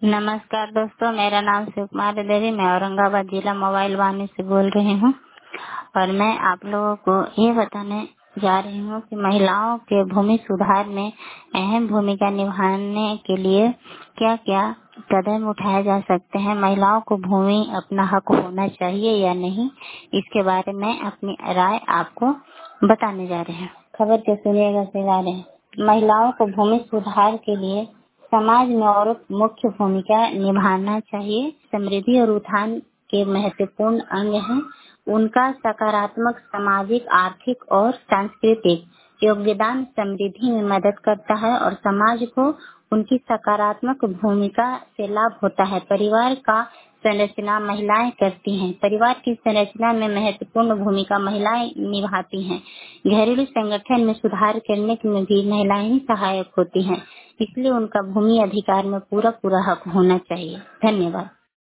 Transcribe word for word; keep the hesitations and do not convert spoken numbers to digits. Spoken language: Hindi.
नमस्कार दोस्तों, मेरा नाम शिव कुमार देवी, मैं औरंगाबाद जिला मोबाइल वाणी से बोल रही हूँ और मैं आप लोगों को ये बताने जा रही हूँ कि महिलाओं के भूमि सुधार में अहम भूमिका निभाने के लिए क्या क्या कदम उठाए जा सकते हैं। महिलाओं को भूमि अपना हक होना चाहिए या नहीं, इसके बारे में अपनी राय आपको बताने जा रहे हैं। खबर के सुनिएगा से जा रहे हैं। महिलाओं को भूमि सुधार के लिए समाज में औरत मुख्य भूमिका निभाना चाहिए। समृद्धि और उत्थान के महत्वपूर्ण अंग हैं। उनका सकारात्मक सामाजिक, आर्थिक और सांस्कृतिक योगदान समृद्धि में मदद करता है और समाज को उनकी सकारात्मक भूमिका से लाभ होता है। परिवार का संरचना महिलाएं करती हैं। परिवार की संरचना में महत्वपूर्ण भूमिका महिलाएं निभाती हैं। घरेलू संगठन में सुधार करने में भी महिलाएं ही सहायक होती हैं, इसलिए उनका भूमि अधिकार में पूरा पूरा हक होना चाहिए। धन्यवाद।